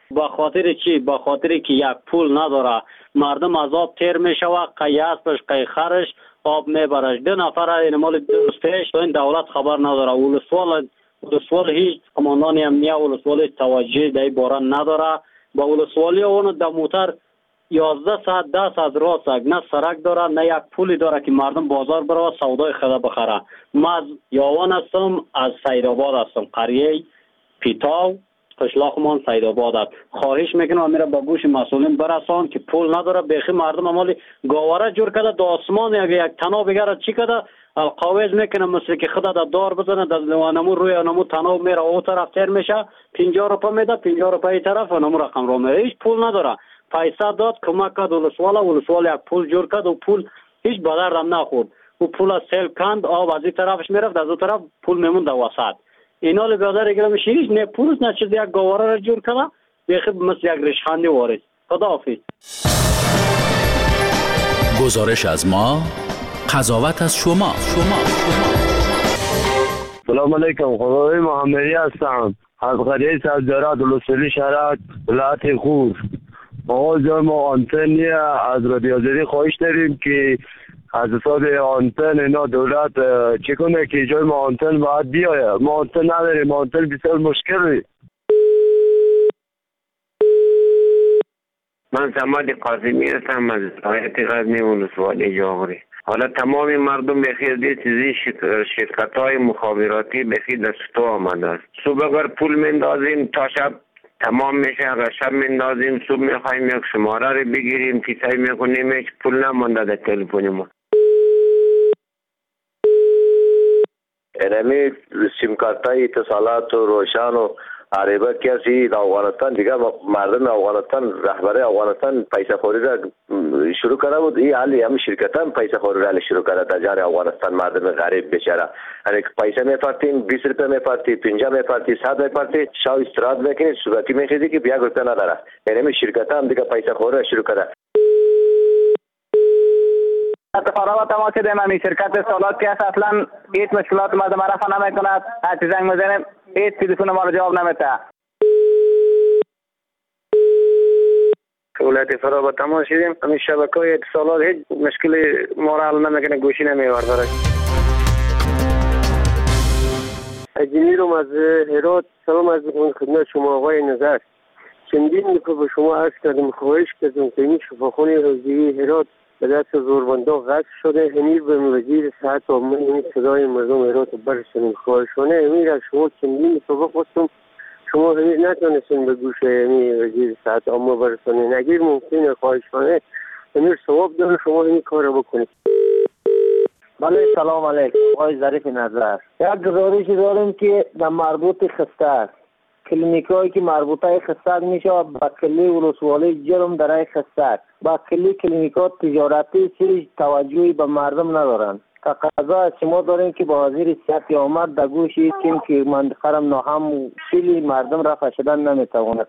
با خاطر چی؟ با خاطر که یک پول نداره، مردم از آب تیر میشوه، قی اسبش قی خرش آب میبرش. 2 نفر این مال دوستش این دولت خبر نداره. ولسوال هیچ قماندان امنیه ولسوال توجه در این باره نداره. با ولسوالی اون در موتر 11 ساعت 10 ساعت راه سگ، نه سرک داره نه یک پولی داره که مردم بازار بره سودای خدا بخره. ما از یاوان هستم، از سیدآباد هستم، قریه پیتاو قشلاقمان سیدآباد است. خواهش میکنم میره با گوش مسئولین برسان که پول نداره. بخی مردم مالی گاوره جور کرده دو آسمان یک تناب بگره چی کرده القاویز میکنه مثل که خدا در دار بزنه در نمو روی نمو تناب میره او طرف تیر میشه 50 روپیه میده 50 روپیه این طرف و نمو رقم رو میره. هیچ پول نداره. پیسه داد کمک کرد ولسوال یک پول جور کرد و پول هیچ به دردم نخورد. او پول سیل کند آب از این طرفش میرفت از اون طرف پول میموند وسط. اینا لی بیادر گرم شیریش نه پولش نه چیز یک گواره را جور کرده بیخی مثل یک رشخندی وارد. خداحافظ. گزارش از ما، قضاوت از شما. سلام علیکم، خدای محمدی هستم از قریه سبزارات ولسوالی شهرک ولایت خور. ما جای ما آنتنی از رادیو آزادی خواهش داریم که از حساب آنتن اینا دولت چه کنه که جای ما آنتن باید بیایه. ما آنتن نداریم، آنتن بسیار مشکلی. من سماد قاسمی هستم از ولایت غزنی ولسوالی جاغوری. حالا تمام مردم بخیر دی چیزی شرکت های مخابراتی بخیر دست تو آمده است. صبح اگر پول مندازیم تا شب تمام میشه، اگر شب مندازیم صبح میخوایم یک شماره رو بگیریم کیسه میکنیم هیچ پول نمانده در تلفن ما. اینمی سیم کارت های اتصالات و روشن و عربه کسی در افغانستان دیگه مردم افغانستان رهبر افغانستان پیسه خوری را شروع کرده بود. این حالی هم شرکت هم پیسه خوری را شروع کرده در جان افغانستان. مردم غریب بیچاره یعنی پیسه میپرتیم 20 روپیه میپرتی 50 میپرتی 100 میپرتی شب استراحت میکنی صورتی میخیزی که 1 روپیه نداره. یعنی شرکت هم دیگه پیسه خوری را شروع کرده. اتفاقا تماس دیم همی شرکت سالات که اصلا هیچ مشکلات مردم رفع نمی کند. هرچی زنگ میزنیم هیچ تلفن ما رو جواب نمیده. ولایت فرا تماس شدیم همین شبکه‌های اتصالات هیچ مشکلی ما را حل نمیکنه، گوشی نمیورده. اجنیرم از هرات سلام از خدمت شما آقای نظر. چندین دفعه به شما عرض کردم خواهش کردم که این شفاخانه حوزه‌ای هرات به دست زوربندا غصب شده. همین به وزیر صحت عامه این صدای مردم هرات برسونیم. خواهشانه همین از شما چندین دفعه بخواستم شما همین نتونستین به گوش همین وزیر صحت عامه برسونین. اگر ممکنه خواهشانه همین ثواب داره شما همین کار رو بکنید. بله سلام علیکم آقای ظریف نظر. یک گزارشی داریم که در مربوط خستر کلینیکایی که مربوطه خستر میشه با کلی ولسوالی جرم در خستر با کلی کلینیکات تجارتی سری توجهی به مردم ندارن. تقاضا از شما داریم که با وزیر صحت آمد در گوش این که منطقه را ناهم خیلی مردم رفع شدن نمیتواند.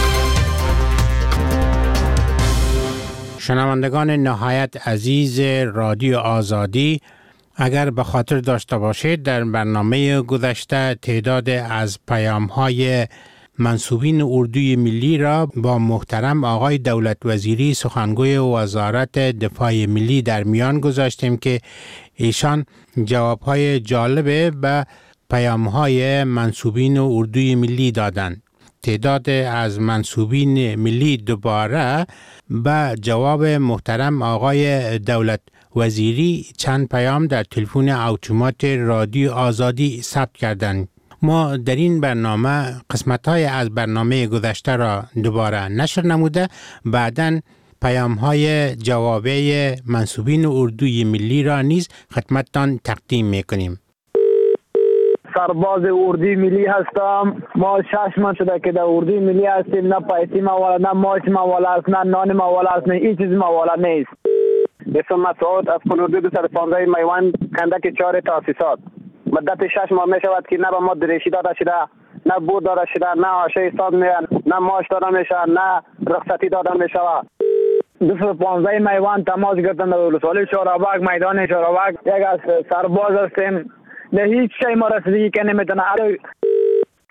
شنوندگان نهایت عزیز رادیو آزادی، اگر به خاطر داشته باشید در برنامه گذشته تعداد از پیام‌های منصوبین اردوی ملی را با محترم آقای دولت وزیری سخنگوی وزارت دفاع ملی در میان گذاشتیم که ایشان جوابهای جالب به پیام‌های منصوبین اردوی ملی دادند. تعداد از منصوبین ملی دوباره به جواب محترم آقای دولت وزیری چند پیام در تلفن اتومات رادیو آزادی ثبت کردند. ما در این برنامه قسمت‌های از برنامه گذشته را دوباره نشر نموده بعداً پیام‌های جوابی منصوبین اردوی ملی را نیز خدمتتان تقدیم می‌کنیم. سرباز اردوی ملی هستم. ما 6 ماه شده که در اردوی ملی هستیم. نه پیسی موال نه ماش موال است نه نان موال است نه هیچ چیز موال نیست. اسم مسعود از خانواده 215 میوان کندک 4 تاسیسات. مدت 6 ماه می شود که نه به ما دریشی داده شده نه بود داده شده نه آشه ایستاد میان نه ماش داده میشه نه رخصتی داده میشود. 215 میوان تماس گرفتن در ولسوالی چهارباغ میدان چهارباغ یک از سرباز هستیم. نه هیچ شی ما رسیدگی که نمیتونه.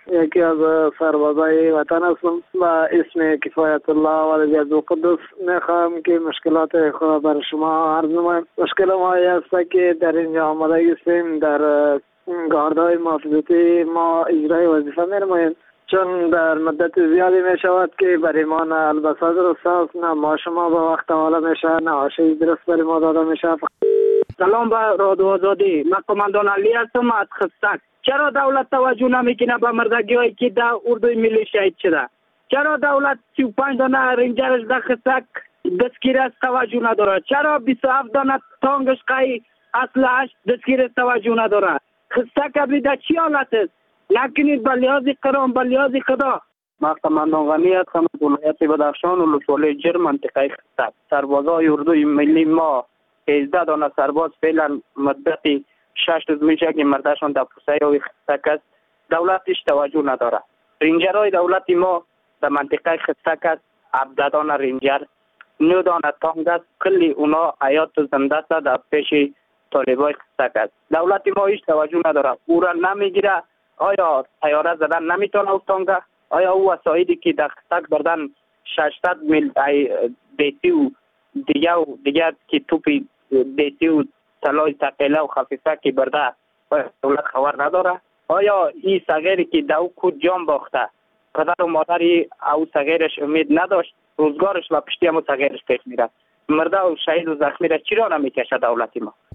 یکی از سربازای وطن هستم و اسم کفایت الله ولد عبدالقدس. میخوام که مشکلات خود بر شما عرض نمایم. مشکل ما است که در اینجا آماده هستیم در گاردهای محافظتی ما اجرای وظیفه می‌نماییم، چون در مدت زیادی می شود که برای ما نه البسه درست است، نه ما شما به وقت حالا میشه، نه آشیش درست برای ما داده میشه. سلام به رادیو آزادی. من کماندان علی هستم از خستک. چرا دولت توجه نمیکنه به مردگی هایی که در اردوی ملی شهید شده؟ چرا دولت 35 دانه رنجرش در خستک دستگیر از توجه نداره؟ چرا 27 دانه تانگش قای اسلحه‌اش دستگیر توجه نداره؟ خستک ابری در چی حالت است؟ نکنید به لحاظ قرآن، به لحاظ خدا. ما کماندان غنی هستم از ولایت بدخشان و ولسوالی جرم منطقه خستک. سربازای اردوی ملی ما 18 دانه سرباز فعلا مدتی 6 روز میشه که مردشان در پوسه های خستک است. دولتش توجه نداره. رنجرهای دولت ما در منطقه خستک است. 17 دانه رنجر، 9 دانه تانگ است. کلی اونا حیات و زنده است در پیش طالبای خستک است. دولت ما هیچ توجه نداره. او را نمیگیره. آیا طیاره زدن نمیتونه او تانگه؟ آیا او وسایلی که در خستک بردن 600 میل دیتی و دیگه که توپی دیتی و سلاح ثقیله و خفیفه که برده دولت خبر نداره؟ آیا این صغیری که در او کود جان باخته پدر و مادری او صغیرش امید نداشت، روزگارش و پشتی همون صغیرش پیش میره، مرده و شهید و زخمی را چرا نمیکشه دولت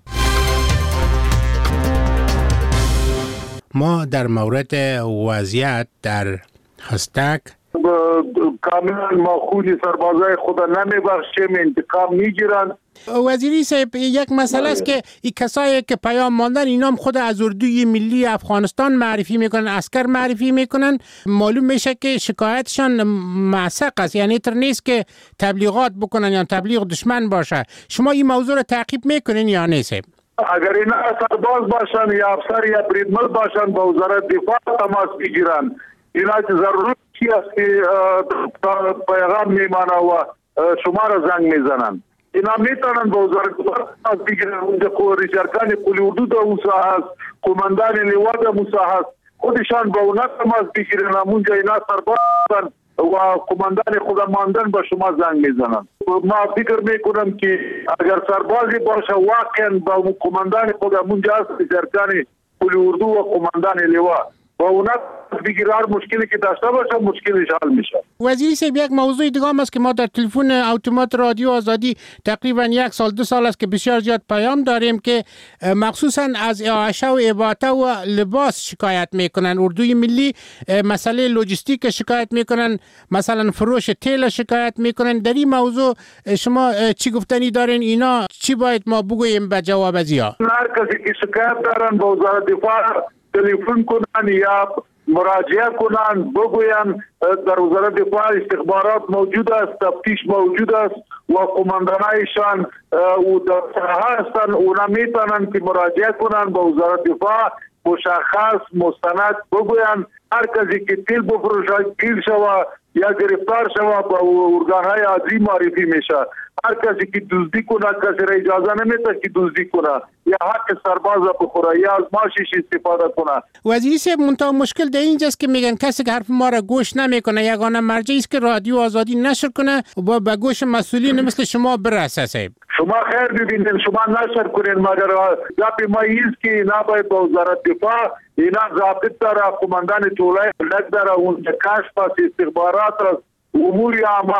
ما در مورد وضعیت در خستک کاملا ما خودی سربازای خدا نمیبخشیم، انتقام میگیرن. وزیری صاحب، یک مسئله است که این کسایی که پیام ماندن اینا هم خود از اردوی ملی افغانستان معرفی میکنن، عسکر معرفی میکنن. معلوم میشه که شکایتشان معسق است، یعنی تر نیست که تبلیغات بکنن یا تبلیغ دشمن باشه. شما این موضوع رو تعقیب میکنین یا نه صاحب؟ اگر اینا سرباز باشن یا افسر یا بریدمل باشن با وزارت دفاع تماس بگیرن. اینا ضرورت است که پیغام میمانه و شما را زنگ میزنن. اینا میتونن با وزارت دفاع تماس بگیرن. اونجا ریشارکان قلی اردو در موسا هست، قماندان لوا در موسا هست، خودشان با اونا تماس بگیرن. اونجا اینا سرباز باشن و قماندان خدا ماندن با شما زنگ میزنن. ما فکر میکنم که اگر سربازی باشه واقعا با قماندان خدا منجا هست ریشارکان قلی اردو و قماندان لوا با اونا بگیرار مشکلی که داشته باشه مشکلش حل میشه. وزیری صاحب، یک موضوع دیگه هم است که ما در تلفن اتومات رادیو آزادی تقریبا 1 سال 2 سال است که بسیار زیاد پیام داریم که مخصوصا از اعاشه و اباطه و لباس شکایت میکنن. اردوی ملی مسئله لوجستیک شکایت میکنن، مثلا فروش تیل شکایت میکنن. در این موضوع شما چی گفتنی دارین؟ اینا چی باید ما بگوییم به جواب ازیا؟ هر کسی که شکایت دارن با وزارت دفاع تلفن کنن یا مراجعه کنن، بگوین در وزارت دفاع استخبارات موجود است، تفتیش موجود است و قماندانایشان و در ساحه هستن. اونا میتونن که مراجعه کنن با وزارت دفاع، مشخص مستند بگوین هر کسی که تیل بفروشه گیر شوه یا گرفتار شوه با ارگانهای عادی معرفی میشه. هر کسی که دزدی کنه کسی را اجازه نمیده که دزدی کنه یا حق سرباز بخوره یا از ماشیش استفاده کنه. وزیری صاحب، منتها مشکل در اینجاست که میگن کسی که حرف ما را گوش نمیکنه یگانه مرجعی است که رادیو آزادی نشر کنه و به گوش مسئولین مثل شما برسه. صاحب شما خیر ببینید، شما نشر کنین، مگر گپ ما ایست که اینا باید با وزارت دفاع اینا ضابط داره، قماندان طولای ملک داره، اونجا کشف است، استخبارات است، امور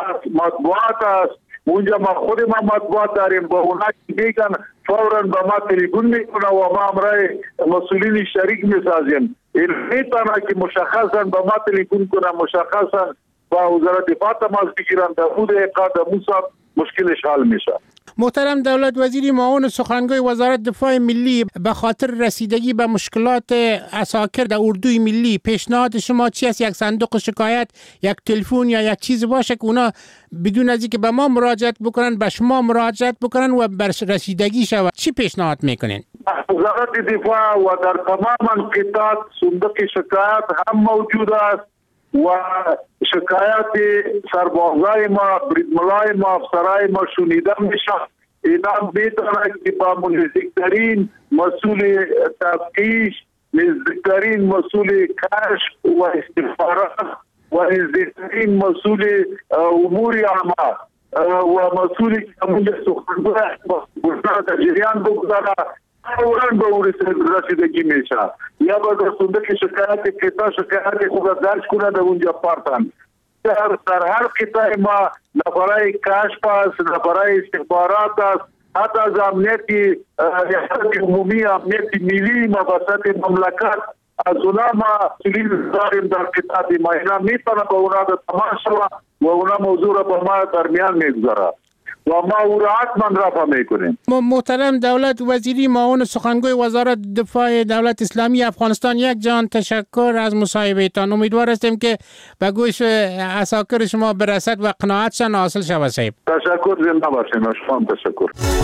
مطبوعات است. اونجا ما خود ما مطبوعات داریم، با اونا میگن فوراً با ما تلفن میکنه و ما امرای مسئولین شریک میسازیم. این میتونه که مشخصا با ما تلفن کنه، مشخصا با وزارت دفاع تماس بگیرن، در مورد اقاد موسی مشکلش حل میشه. محترم دولت وزیر معاون سخنگوی وزارت دفاع ملی، به خاطر رسیدگی به مشکلات عساکر در اردوی ملی پیشنهاد شما چی است؟ یک صندوق شکایت، یک تلفن یا یک چیز باشه که اونا بدون از اینکه به ما مراجعت بکنن به شما مراجعت بکنن و بر رسیدگی شود؟ چی پیشنهاد میکنین؟ وزارت دفاع و در تمام انقطاعات صندوق شکایت هم موجود است و شکایت سربازای ما، بریدملای ما، افسرای ما شنیده میشه. اینا میتونه که با نزدیکترین مسئول تفتیش نزدیکترین مسئول کشف و استخبارات و نزدیکترین مسئول امور عامه و مسئول کمون سخنگوی گفتار در جریان بگذاره فوراً به اون رسیدگی میشه یا با رسونده که شکایت خوب درج کنه در اونجا پارتن. در هر قطعه ما نفرای کشف است، نفرای استخبارات است، حتی از امنیت عمومی، امنیت ملی، مباحثات مملکت، از اونا ما مسئولین داریم در قطعه ما. اینا میتونه به اونا تمام شوه و اونا موضوع را با ما درمیان میگذاره و ما او را حتما رفع میکنیم. محترم دولت وزیری معاون سخنگوی وزارت دفاع دولت اسلامی افغانستان، یک جان تشکر از مصاحبهتان. امیدوار هستیم که به گوش عساکر شما برسد و قناعتشان حاصل شود. صاحب تشکر، زنده باشین. شما تشکر.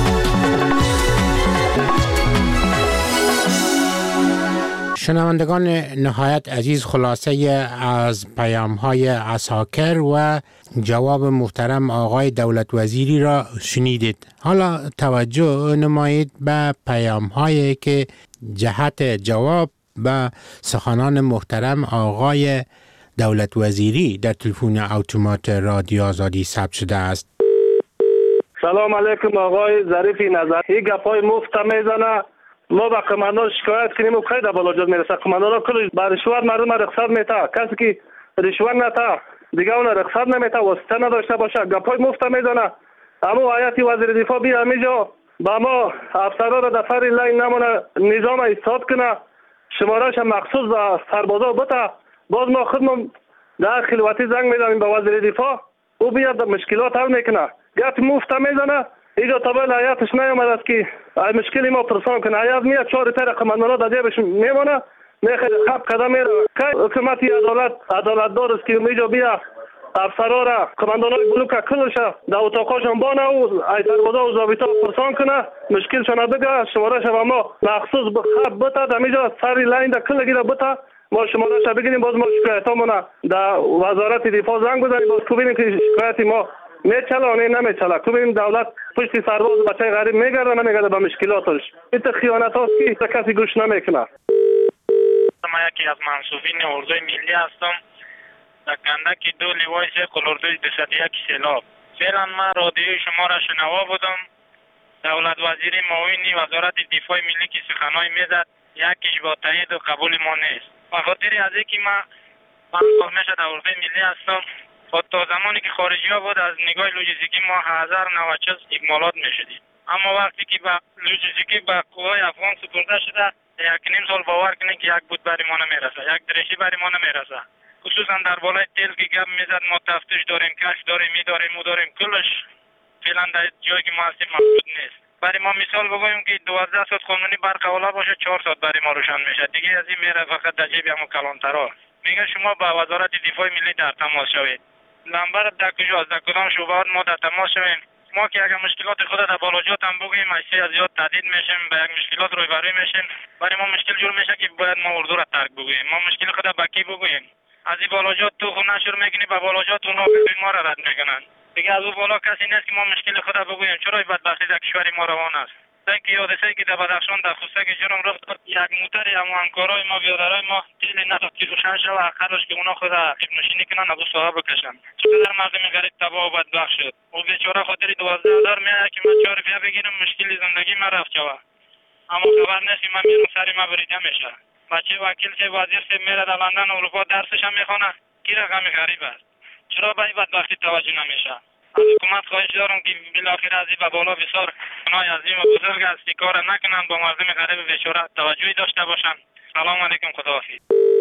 شنوندگان نهایت عزیز، خلاصه از پیام‌های عساکر و جواب محترم آقای دولت وزیری را شنیدید. حالا توجه نمایید به پیام‌هایی که جهت جواب به سخنان محترم آقای دولت وزیری در تلفن اتومات رادیو آزادی ثبت شده است. سلام علیکم آقای ظریف نظر. این گپای مفت میزنه. ما با قماندان شکایت کنیم و خیلی بالا جد میرسه. قماندان ها کلش با رشوت مردم رخصت میته. کسی که رشوت نته دیگه اون رخصت نمیته، واسطه نداشته باشه، گپای مفت میزنه. اما آیتی وزیر دفاع بیا همیجا با ما افسرها را دفتر لاین نمونه نظام ایستاد کنه، شمارهش مخصوص به سربازا بته. باز ما خودمون در خلوتی زنگ میزنیم به وزیر دفاع، او بیاد مشکلات حل میکنه. گپ مفت میزنه. اینجا طبعا حیاتش نیامد است که مشکلی ما پرسان کنه. حیات میاد 4 تا قماندانا در جیبش میمانه، میخواد خب قدم میره. که حکومتی عدالت دار است که اینجا بیا افسرها را قماندانای بلوک کلش در اتاقاشان بانه و سربازا و ضابطا پرسان کنه، مشکلشان بگه، شمارهش به ما مخصوص خب بته، در اینجا سری لاین در کل گیره بته، ما شمارهش بگیریم. باز ما شکایتامون در وزارت دفاع زنگ بزنیم، باز ببینیم که شکایتی ما میچلانه نمیچله. که ببینیم دولت پشت سرباز بچه غریب میگرده نمیگرده به مشکلاتش. این خیانت هاست که کسی گوش نمیکنه. من یکی از منصوبین اردوی ملی هستم. در کندک 2 لیوای سرکل اردوی 201 سیلاب. فعلا من رادیوی شما را شنوا بودم. دولت وزیری معاونی وزارت دفاع ملی که سخنای میزد، یکیش با تایید و قبول ما نیست. به خاطر از اینکه من میشه در اردوی ملی هستم، تا زمانی که خارجی ها بود از نگاه لوجستیکی ما 1090 اکمالات میشدیم. اما وقتی که به لوجستیکی به قوای افغان سپرده شده، 1.5 سال باور کنید که یک بود برای ما نمیرسه، یک درشی برای ما نمیرسه. خصوصا در بالای تیل که گپ میزد ما تفتیش داریم، کشف داریم، میداریم، کلش فعلا در جایی که ما هستیم موجود نیست. برای ما مثال بگویم که 12 ساعت قانونی برق اولا باشه 4 ساعت برای ما روشن میشه. دیگه از این میره فقط در جیب همون کلانترها. میگه شما با وزارت دفاع ملی در تماس شوید. نمبر در کجاست، در کدام شعبات ما در تماس شویم. ما که اگر مشکلات خود در بالاجات هم بگوییم اشیاء از زیاد تهدید میشیم، به یک مشکلات روبرو میشیم. برای ما مشکل جور میشه که باید ما اردو را ترک بگوییم. ما مشکل خود به کی بگوییم؟ از این بالاجات تو خود نشر میکنی، به بالاجات اونا ما را رد میکنن. دیگه از اون بالا کسی نیست که ما مشکل خود بگوییم. چرا بدبختی در کشور ما روان است؟ که یادسایی که در بدخشان در خوستک جرم رفت داد، یک موتر همکارای ما بیادرای ما تیل نفت که روشن شد و آخرش که اونا خود نشینی کنن ابو صاحب بکشن. چقدر مردم غریب تباه و بدبخت شد. او بیچاره خاطر 12,000 میاد که من 4 روپیه بگیرم مشکل زندگی من رفت جوا. اما خبر نیست که من میرم سری ما بریده میشه. بچه وکیل سه وزیر سه میره در لندن اروپا درسش هم میخونه. کی رقم غریب است. چرا به این بدبختی توجه نمیشه؟ از حکومت خواهش دارم که بالاخره از این به بالا بسیار گناه عظیم و بزرگ است، کار نکنن، با مردم غریب بیچاره توجهی داشته باشن. سلام علیکم، خداحافظ.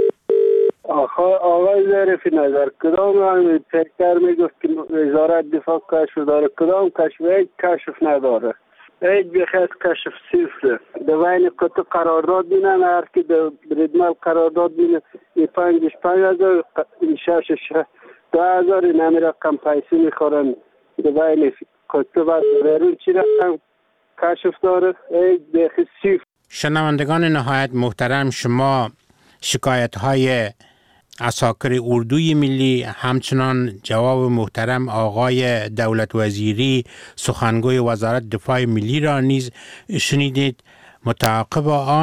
آقای ظریف نظر، کدام پیکر میگفت که وزارت دفاع کشف داره، کدام کشف نداره. هیچ بخیر کشف صفر. در بین قطع قرارداد بینن، هر کی در بریدمل قرارداد بینه 5,000 6,000 2,000 نمی رقم پیسی میخورن. در بین قطع و بیرون چی رقم کشف داره؟ هیچ بخیر صفر. شنوندگان نهایت محترم، شما شکایت های عساکر اردوی ملی، همچنان جواب محترم آقای دولت وزیری سخنگوی وزارت دفاع ملی را نیز شنیدید. متعاقب آن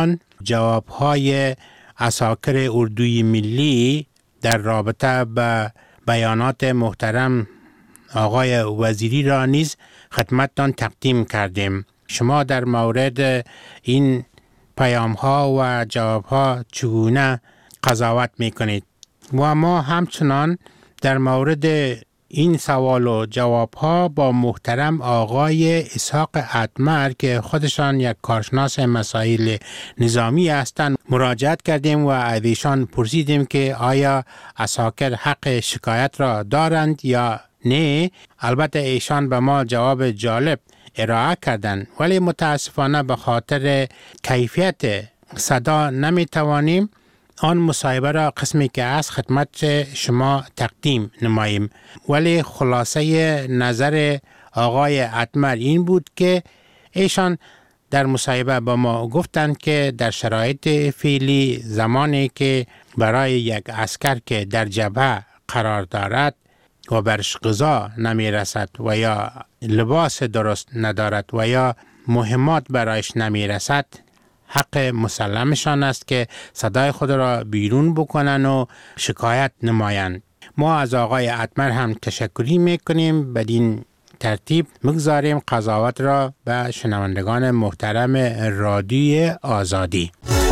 جوابهای عساکر اردوی ملی در رابطه به بیانات محترم آقای وزیری را نیز خدمتتان تقدیم کردیم. شما در مورد این پیام ها و جواب ها چگونه قضاوت میکنید؟ و ما همچنان در مورد این سوال و جواب ها با محترم آقای اسحاق اتمر که خودشان یک کارشناس مسائل نظامی هستند مراجعت کردیم و از ایشان پرسیدیم که آیا عساکر حق شکایت را دارند یا نه. البته ایشان به ما جواب جالب ارائه کردند، ولی متاسفانه به خاطر کیفیت صدا نمیتوانیم آن مصاحبه را قسمی که از خدمت شما تقدیم نماییم. ولی خلاصه نظر آقای اتمر این بود که ایشان در مصاحبه با ما گفتند که در شرایط فعلی زمانی که برای یک عسکر که در جبهه قرار دارد و برش غذا نمی رسد و یا لباس درست ندارد و یا مهمات برایش نمی رسد، حق مسلمشان است که صدای خود را بیرون بکنن و شکایت نمایند. ما از آقای اتمر هم تشکری میکنیم. بدین ترتیب مگذاریم قضاوت را به شنوندگان محترم رادیوی آزادی.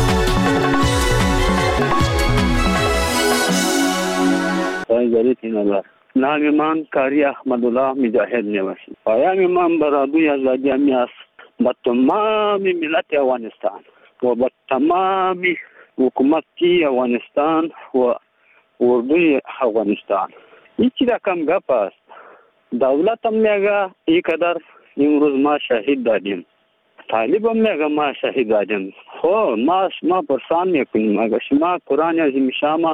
نام من کاری احمدالله مجاهد نوشی. پیام من به رادیوی آزادی است با تمام ملت افغانستان و با تمام حکومتی افغانستان و اردوی افغانستان. هیچی رقم گپ است. دولت هم میگه اینقدر امروز ما شهید دادیم، طالب هم میگه ما شهید دادیم. خب ما پرسان میکنیم اگر شما قرآن عظیم شام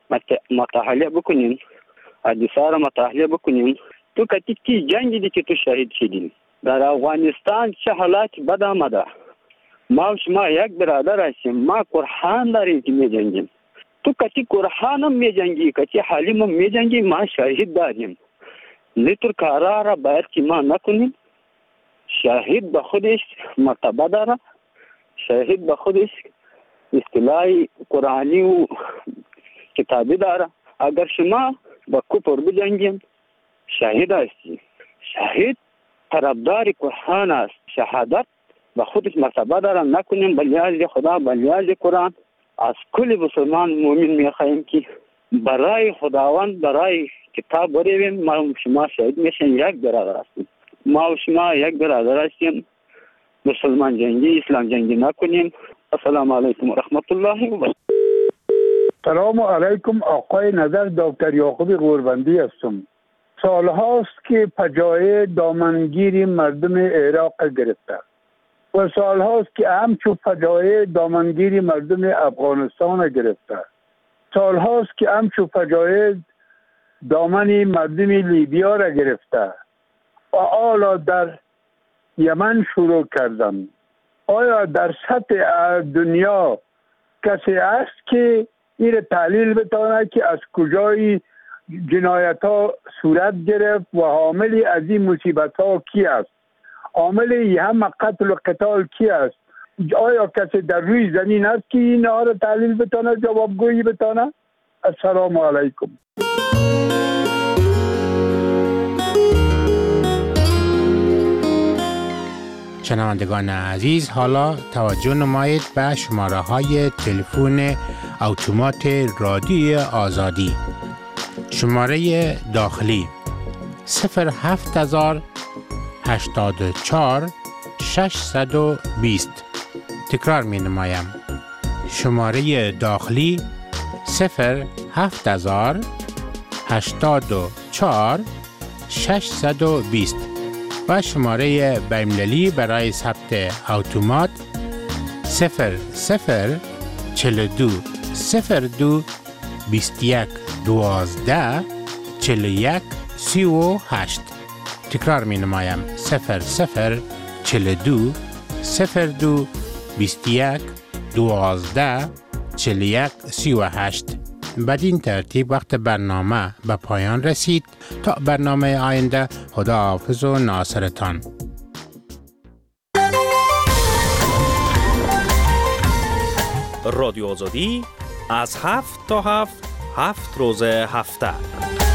مطالعه بکنین، حدیثا را مطالعه بکنین، تو کتی جنگی دی که تو شهید شدین در افغانستان چه حالات بد آمده. ما و شما یک برادر هستیم، ما قرآن داریم که می جنگیم، تو کتی قرآن هم می جنگی، کتی حلیم هم می جنگی، ما شهید داریم. لیتر کارا را باید که ما نکنیم. شهید به خودش مرتبه داره، شهید به خودش اصطلاح قرآنی و کتابی داره. اگر شما با کفر بجنگیم شهید هستی. شهید طرفدار قرآن است. شهادت به خودش مرتبه داره، نکنیم بلیاز خدا بلیاز قرآن. از کل مسلمان مومن میخواهیم که برای خداوند برای کتاب برویم. ما و شما شهید میشن، یک برادر هستیم. ما و شما یک برادر هستیم. مسلمان جنگی اسلام جنگی نکنیم. السلام علیکم و رحمت الله و برکاته. سلام علیکم. آقای نظر دکتر یعقوب غوربندی هستم. سال هاست که پجای دامنگیری مردم عراق گرفته و سال هاست که همچو پجای دامنگیری مردم افغانستان گرفته. سال هاست که همچو پجای دامن مردم لیبیا را گرفته و حالا در یمن شروع کردم. آیا در سطح دنیا کسی هست که این تحلیل بتانه که از کجای جنایت ها صورت گرفت و حامل از این مصیبت ها کی است؟ حامل این هم قتل و قتال کی است؟ آیا کسی در روی زمین هست که این ها را تحلیل بتانه، جوابگویی بتانه؟ السلام علیکم. شنوندگان عزیز، حالا توجه نمایید به شماره های تلفن اتومات رادیوی آزادی. شماره داخلی 07084 620. تکرار می نمایم. شماره داخلی 07084 620 و شماره بین‌المللی برای ثبت اتومات 0042 02 21 12 41 38. تکرار می نمایم 0042 02 21 12 41 38. بدین ترتیب وقت برنامه به پایان رسید. تا برنامه آینده، خداحافظ و ناصرتان. رادیو آزادی از 7 تا 7 روز هفته.